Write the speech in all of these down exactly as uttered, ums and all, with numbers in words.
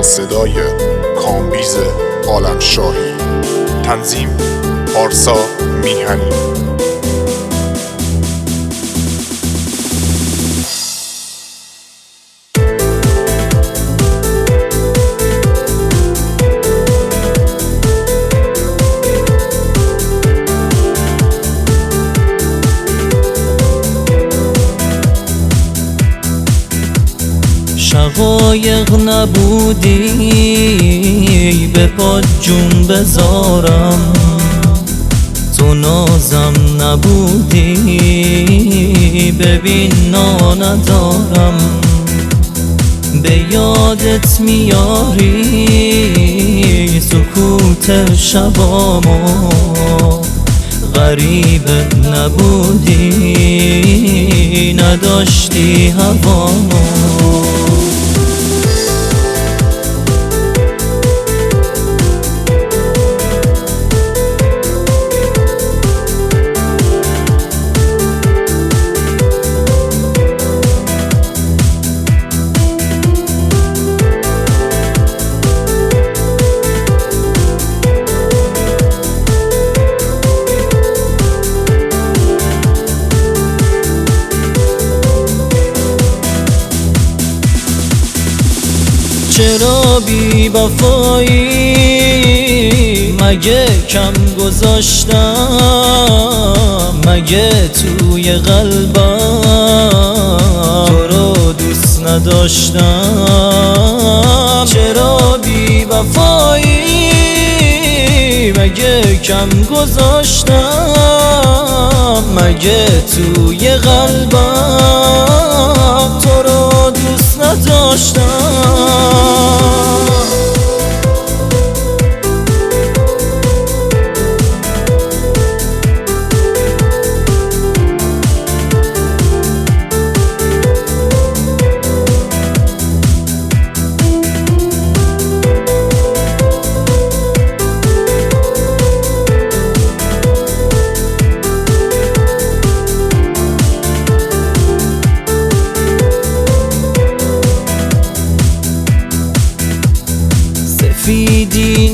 با صدای کامبیز عالمشاهی. تنظیم پارسا میهنی. شقایق نبودی به پات جون بذارم، تو نازم نبودی ببین نا ندارم. به یادت میاری سکوت شبامو، غریب نبودی نداشتی هوامو. چرا بی وفایی مگه کم گذاشتم؟ مگه توی قلبم تو رو دوست نداشتم؟ چرا بی وفایی مگه کم گذاشتم؟ مگه توی قلبم تو رو دوست نداشتم؟ سفیدی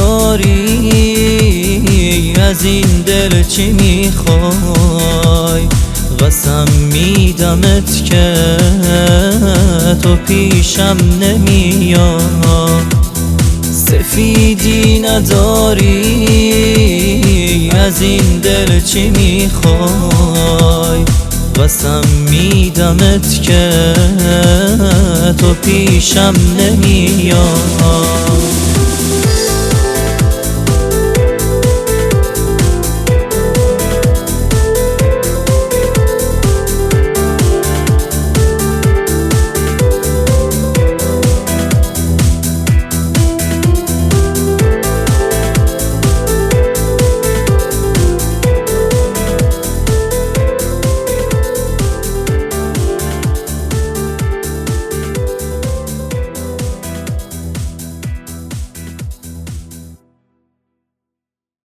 نداری از این دل چی میخوای؟ قسم میدمت که تو پیشم نمیای. سفیدی نداری از این دل چی میخوای؟ قسم میدمت که تو پیشم نمیای.